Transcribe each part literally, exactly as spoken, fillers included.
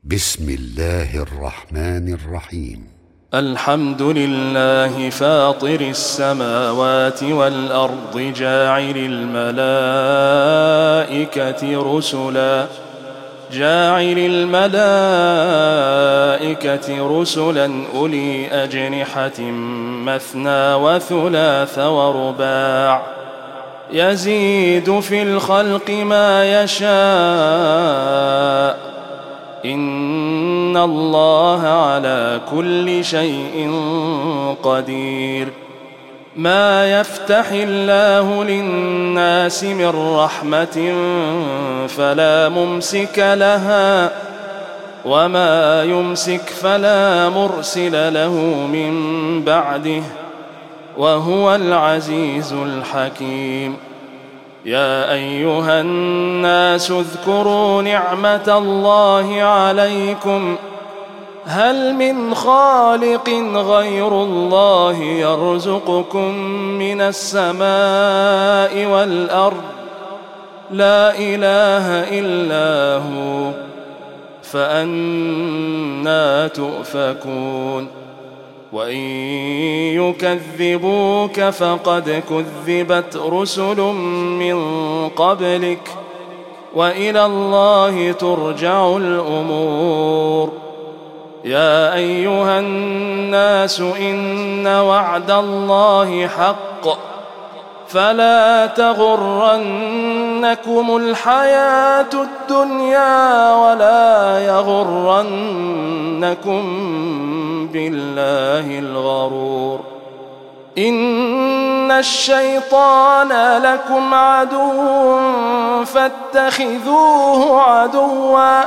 بسم الله الرحمن الرحيم. الحمد لله فاطر السماوات والأرض جاعل الملائكة رسلا جاعل الملائكة رسلا أولي أجنحة مثنى وثلاث ورباع يزيد في الخلق ما يشاء إن الله على كل شيء قدير. ما يفتح الله للناس من رحمة فلا ممسك لها وما يمسك فلا مرسل له من بعده وهو العزيز الحكيم. يا أيها الناس اذكروا نعمة الله عليكم هل من خالق غير الله يرزقكم من السماء والأرض لا إله إلا هو فأنى تؤفكون. وإن يكذبوك فقد كذبت رسل من قبلك وإلى الله ترجع الأمور. يا أيها الناس إن وعد الله حق فلا تغرنكم الحياة الدنيا ولا يغرنكم بالله الغرور. إن الشيطان لكم عدو فاتخذوه عدوا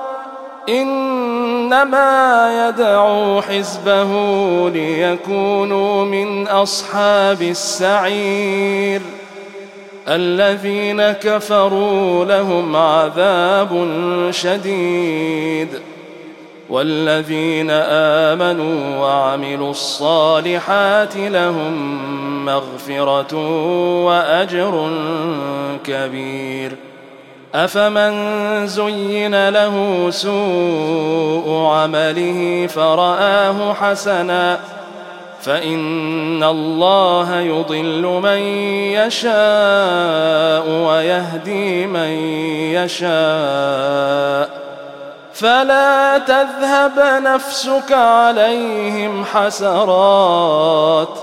إنما يدعو حزبه ليكونوا من أصحاب السعير. الذين كفروا لهم عذاب شديد والذين آمنوا وعملوا الصالحات لهم مغفرة وأجر كبير. أفمن زين له سوء عمله فرآه حسنا فإن الله يضل من يشاء ويهدي من يشاء فلا تذهب نفسك عليهم حسرات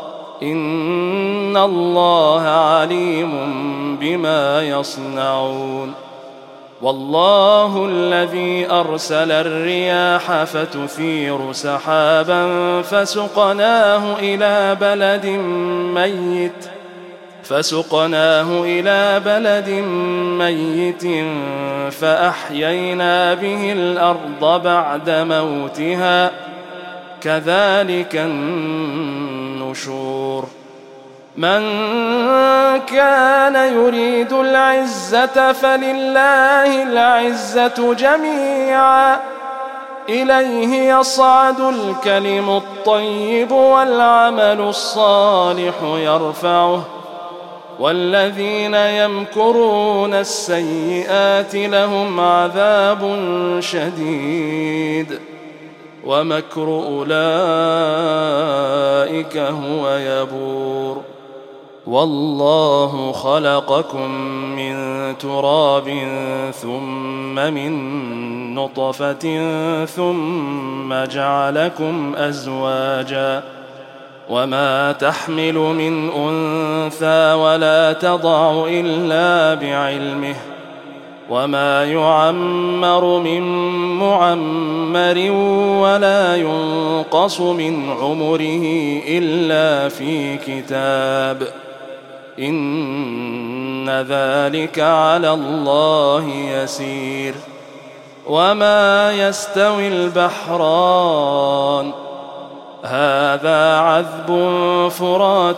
إن الله عليم بما يصنعون. والله الذي أرسل الرياح فتثير سحابا فسقناه إلى بلد ميت فسقناه إلى بلد ميت فأحيينا به الأرض بعد موتها كذلك النشور. من كان يريد العزة فلله العزة جميعا إليه يصعد الكلم الطيب والعمل الصالح يرفعه والذين يمكرون السيئات لهم عذاب شديد ومكر أولئك هو يبور. والله خلقكم من تراب ثم من نطفة ثم جعلكم أزواجا وما تحمل من أنثى ولا تضع إلا بعلمه وما يعمر من معمر ولا ينقص من عمره إلا في كتاب إن ذلك على الله يسير. وما يستوي البحران هذا عذب فرات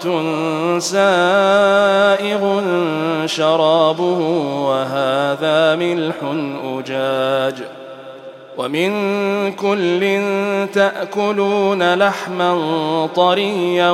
سائغ شرابه وهذا ملح أجاج ومن كل تأكلون لحما طريا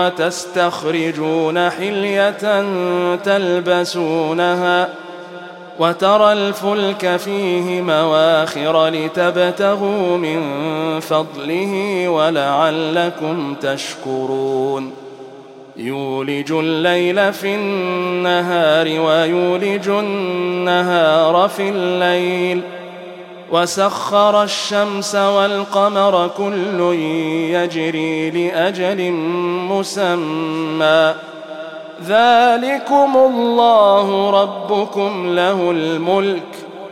وتستخرجون حلية تلبسونها وترى الفلك فيه مواخر لتبتغوا من فضله ولعلكم تشكرون يولج الليل في النهار ويولج النهار في الليل وسخر الشمس والقمر كل يجري لأجل مسمى ذلكم الله ربكم له الملك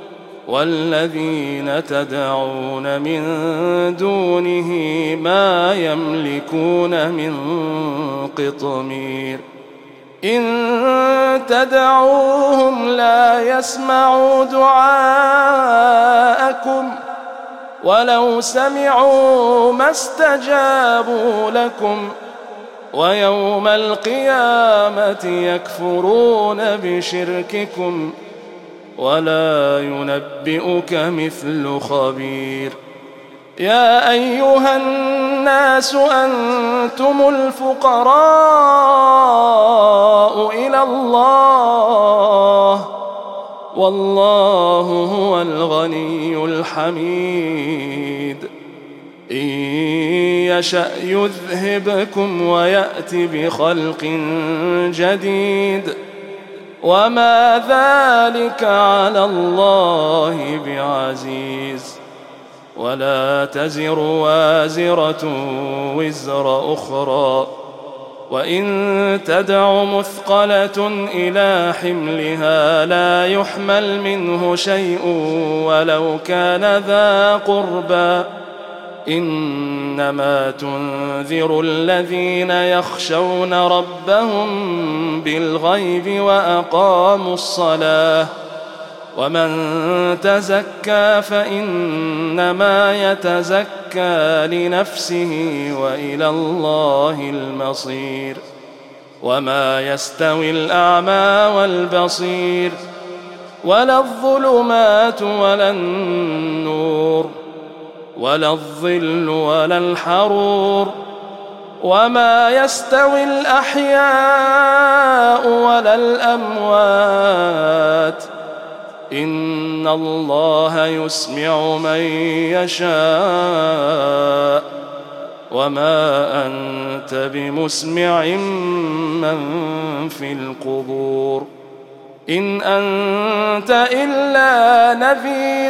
والذين تدعون من دونه ما يملكون من قطمير إن تدعوهم لا يسمعوا دعاءكم ولو سمعوا ما استجابوا لكم ويوم القيامة يكفرون بشرككم ولا ينبئك مثل خبير يا أيها الناس أنتم الفقراء إلى الله والله هو الغني الحميد إن يشأ يذهبكم ويأت بخلق جديد وما ذلك على الله بعزيز ولا تزر وازرة وزر أخرى وإن تدع مثقلة إلى حملها لا يحمل منه شيء ولو كان ذا قربى إنما تنذر الذين يخشون ربهم بالغيب وأقاموا الصلاة ومن تزكى فإنما يتزكى لنفسه وإلى الله المصير وما يستوي الأعمى والبصير ولا الظلمات ولا النور ولا الظل ولا الحرور وما يستوي الأحياء ولا الأموات إن الله يسمع من يشاء وما أنت بمسمع من في القبور إن أنت إلا نذير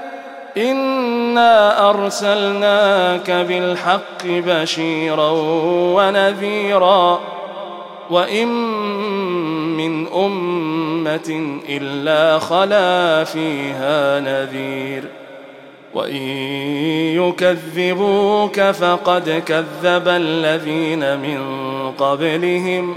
إنا أرسلناك بالحق بشيرا ونذيرا وإن من أمة إلا خلا فيها نذير وإن يكذبوك فقد كذب الذين من قبلهم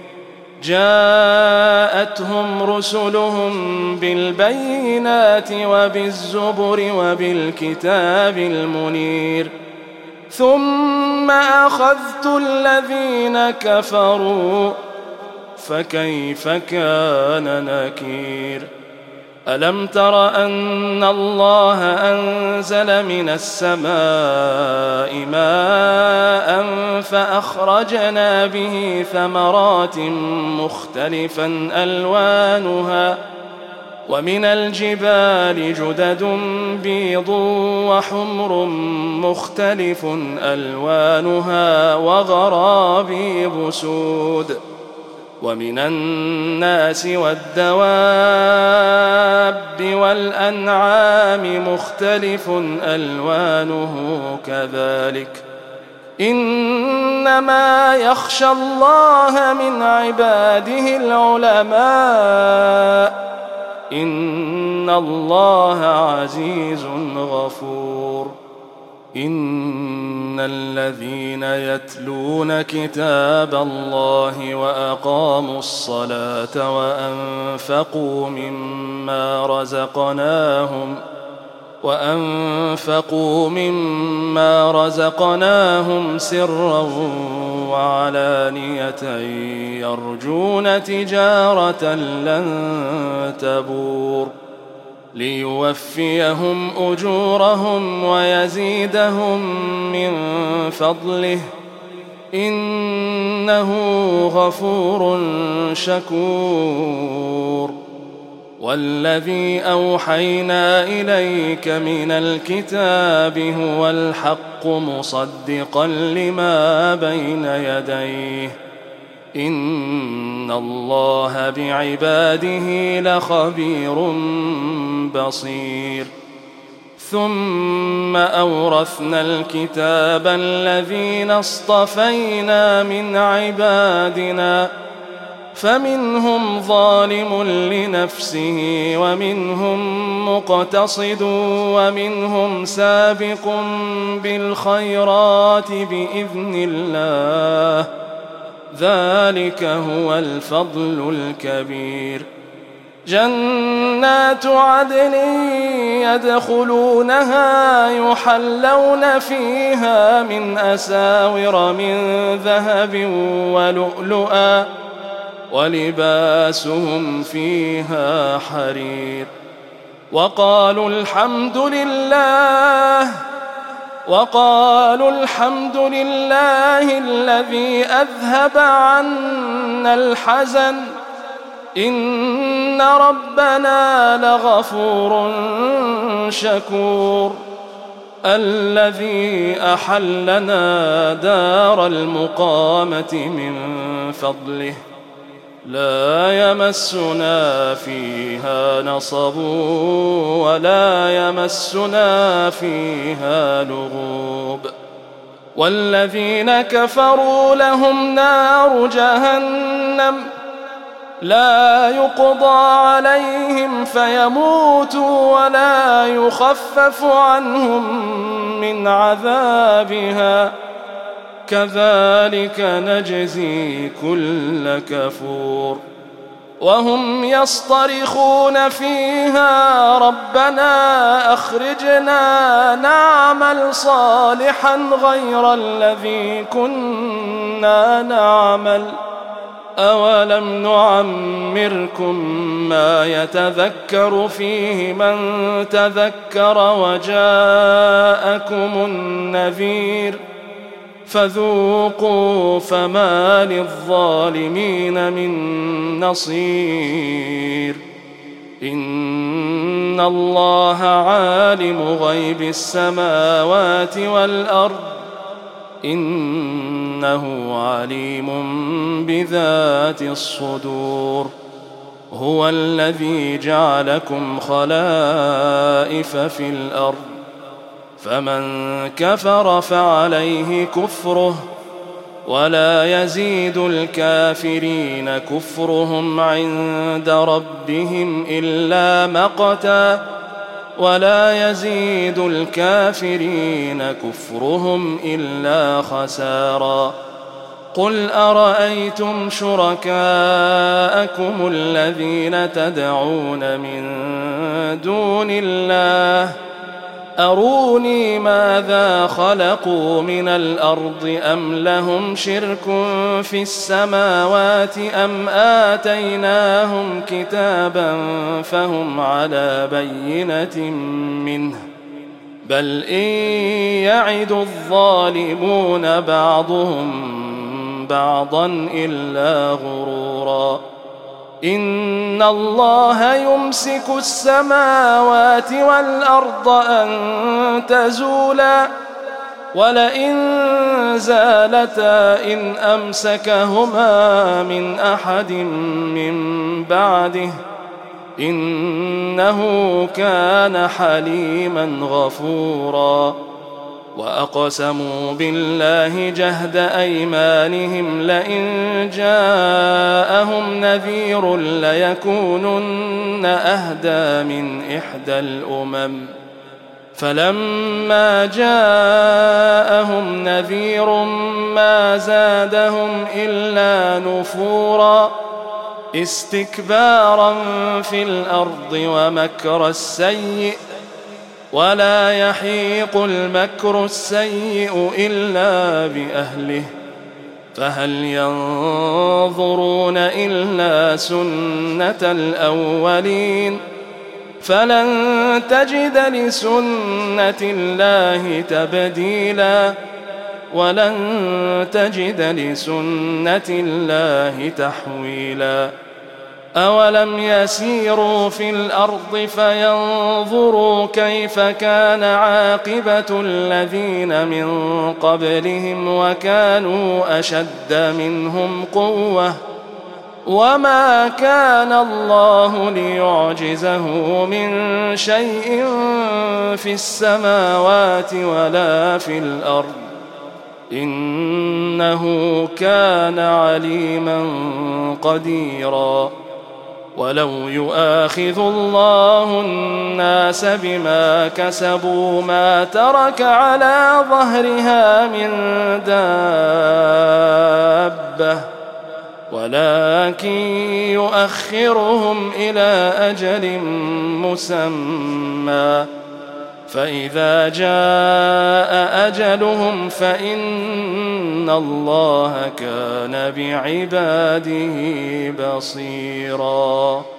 جاءتهم رسلهم بالبينات وبالزبر وبالكتاب المنير ثم أخذت الذين كفروا فكيف كان نكير ألم تر أن الله أنزل من السماء ماء فأخرجنا به ثمرات مختلفا ألوانها ومن الجبال جدد بيض وحمر مختلف ألوانها وغرابيب سود ومن الناس والدواب والأنعام مختلف ألوانه كذلك إنما يخشى الله من عباده العلماء إن الله عزيز غفور إن الذين يتلون كتاب الله وأقاموا الصلاة وأنفقوا مما رزقناهم وأنفقوا مما رزقناهم سرا وعلانية يرجون تجارة لن تبور ليوفيهم أجورهم ويزيدهم من فضله إنه غفور شكور والذي أوحينا إليك من الكتاب هو الحق مصدقا لما بين يديه إن الله بعباده لخبير بصير ثم أورثنا الكتاب الذين اصطفينا من عبادنا فمنهم ظالم لنفسه ومنهم مقتصد ومنهم سابق بالخيرات بإذن الله ذلك هو الفضل الكبير جنات عدن يدخلونها يحلون فيها من أساور من ذهب ولؤلؤا ولباسهم فيها حرير وقالوا الحمد لله وقالوا الحمد لله الذي أذهب عنا الحزن إن ربنا لغفور شكور الذي أحلنا دار المقامة من فضله لا يمسنا فيها نصب ولا يمسنا فيها لغوب والذين كفروا لهم نار جهنم لا يقضى عليهم فيموتوا ولا يخفف عنهم من عذابها كذلك نجزي كل كفور وهم يصطرخون فيها ربنا أخرجنا نعمل صالحا غير الذي كنا نعمل أولم نعمركم ما يتذكر فيه من تذكر وجاءكم النذير فذوقوا فما للظالمين من نصير إن الله عالم غيب السماوات والأرض إنه عليم بذات الصدور هو الذي جعلكم خلائف في الأرض فمن كفر فعليه كفره ولا يزيد الكافرين كفرهم عند ربهم إلا مقتا ولا يزيد الكافرين كفرهم إلا خسارا قل أرأيتم شركاءكم الذين تدعون من دون الله أروني ماذا خلقوا من الأرض أم لهم شرك في السماوات أم آتيناهم كتابا فهم على بينة منه بل إن يعد الظالمون بعضهم بعضا إلا غرورا إن الله يمسك السماوات والأرض أن تزولا ولئن زالتا إن أمسكهما من أحد من بعده إنه كان حليما غفورا وأقسموا بالله جهد أيمانهم لئن جاءهم نذير ليكونن أهدى من إحدى الأمم فلما جاءهم نذير ما زادهم إلا نفورا استكبارا في الأرض ومكر السيء ولا يحيق المكر السيء إلا بأهله فهل ينظرون إلا سنة الأولين فلن تجد لسنة الله تبديلا ولن تجد لسنة الله تحويلا أولم يسيروا في الأرض فينظروا كيف كان عاقبة الذين من قبلهم وكانوا أشد منهم قوة وما كان الله ليعجزه من شيء في السماوات ولا في الأرض إنه كان عليما قديرا. ولو يؤاخذ الله الناس بما كسبوا ما ترك على ظهرها من دابة ولكن يؤخرهم إلى أجل مسمى فإذا جاء أجلهم فإن الله كان بعباده بصيراً.